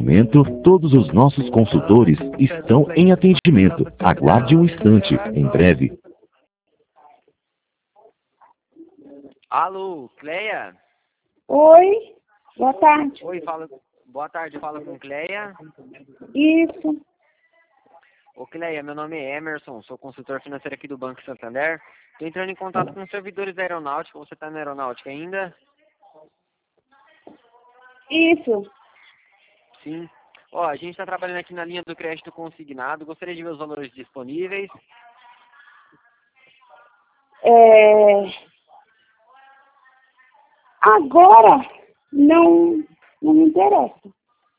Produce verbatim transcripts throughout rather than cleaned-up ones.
momento, todos os nossos consultores estão em atendimento. Aguarde um instante. Em breve. Alô, Cleia? Oi, boa tarde. Oi, fala. Boa tarde, fala com Cleia. Isso, Ô, Cleia, meu nome é Emerson, sou consultor financeiro aqui do Banco Santander. Estou entrando em contato com os servidores da aeronáutica. Você está na aeronáutica ainda? isso. Sim. Ó, a gente está trabalhando aqui na linha do crédito consignado. Gostaria de ver os valores disponíveis. É... Agora não, não me interessa.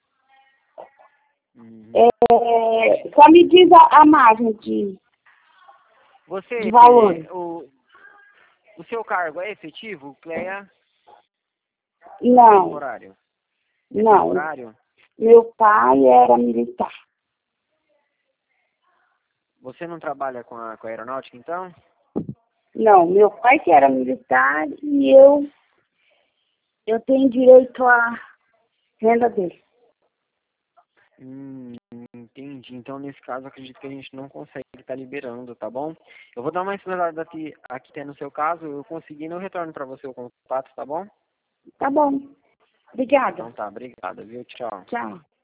Uhum. É... Só me diz a, a margem de, Você, de valor. o, o seu cargo é efetivo, Cleia? Não, Temporário? não. Temporário? Meu pai era militar. Você não trabalha com a, com a aeronáutica, então? Não, meu pai que era militar e eu, eu tenho direito à renda dele. Hum, entendi. Então, nesse caso, acredito que a gente não consegue estar liberando, tá bom? Eu vou dar uma explorada aqui, aqui tem no seu caso. Eu consegui, eu retorno para você o contato, tá bom? Tá bom. Obrigada. Então tá, obrigado, viu? Tchau. Tchau.